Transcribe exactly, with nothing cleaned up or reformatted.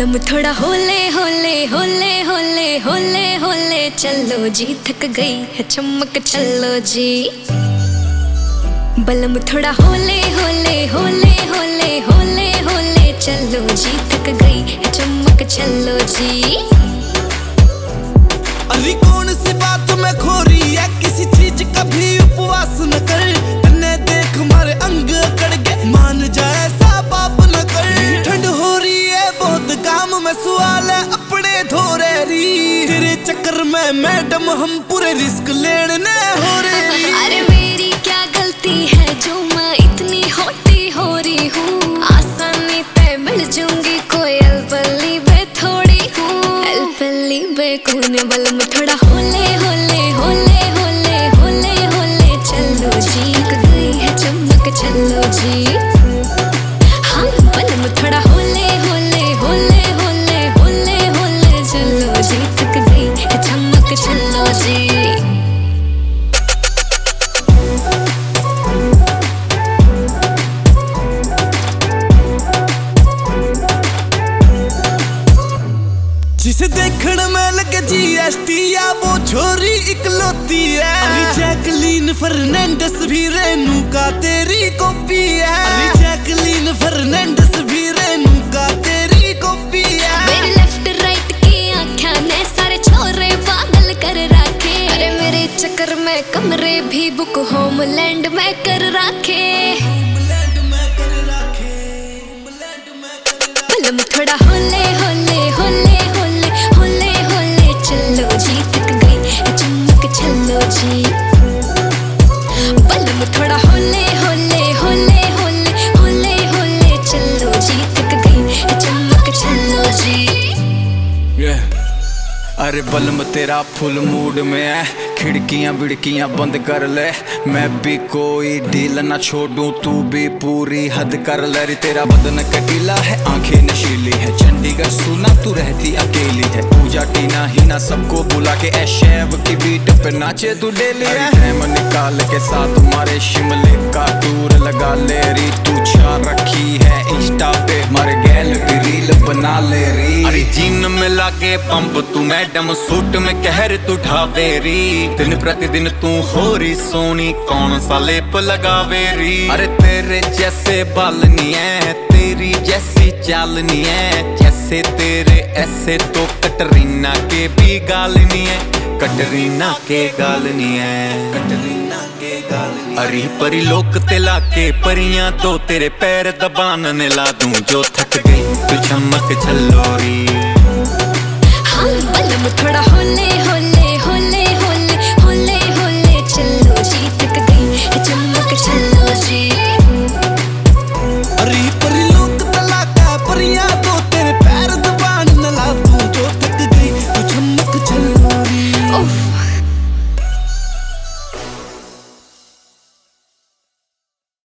बलम थोड़ा होले होले होले होले होले होले चलो जी, थक गई है चमक चलो जी। बलम थोड़ा होले होले होले होले होले होले चलो जी, थक गई है चमक चलो जी। अरे कौन सी बात में खो रही है, किसी चीज का भी उपवास न कर। तन्ने देख मारे अंग अकड़ गए, मान जाए ऐसा पाप न कर। ठंड हो रही है बहुत, काम में सवाल है अपने धोरे री। तेरे चक्कर में मैडम हम पूरे रिस्क लेने हो रही। अरे मेरी क्या गलती है जो मैं इतनी होती हो रही हूँ। आसानी पे मिल जाऊंगी कोई अल्पली बे थोड़ी हूँ, अल्पली बे कौन। बलम थोड़ा होले होले होले होले होले होले चलो जी, थक गई है चमक चलो जी। हाँ बलम थोड़ा होले होले होले होले होले होले चलो जी, थक गई है चमक चलो जी। जिसे देखने में लगे जीएसटी या वो छोरी इकलौती है। अरे जैकलीन फर्नांडिस भी रेनू का तेरी कॉपी है। अरे जैकलीन फर्नांडिस भी रेनू का तेरी कॉपी है। मेरे लेफ्ट राइट की आँखें ने सारे छोरे पागल कर रखे। अरे मेरे चक्कर में कमरे भी बुक होमलैंड में कर रखे। बलम थोड़ा होले होले होले होले होले होले चलो जी, थक गई है चमक चलो जी। बलम थोड़ा होले होले होले होले होले होले चलो जी, थक गई है चमक चलो जी। yeah. अरे बलम तेरा फुल मूड में है, खिड़कियां बिड़कियां बंद कर ले। मैं भी कोई ढील ना छोड़ूं, तू भी पूरी हद कर ले। रे तेरा बदन कटीला है, आंखें नशीली है। चंडीगढ़ सुना तू रहती अकेली है। पूजा टीना ही ना सबको बुला के ऐशैव की बीट पे नाचे तू डेली है। टाइम निकाल के साथ मारे शिमले का टूर लगा ले री। तू छा रखी है इंस्टा पे, मारे गैल की रील बना ले री। अरे जीन में लागे पंप तू मैडम, सूट में कहर तू ढावे री। दिन प्रतिदिन तू हो रही सोनी, कौन सा लेप लगावे री। अरे तेरे जैसे बाल नहीं है, तेरी जैसी चाल नहीं है। जैसे तेरे ऐसे तो कटरीना के भी गाल नहीं है। कटरीना के गाल नहीं है, कटरीना के गाल नहीं है। अरी परी लोक ते लाके परियां तो तेरे पैर दबान ने ला दूं। जो थक गई तू चमक चलो री। हाँ बलम थोड़ा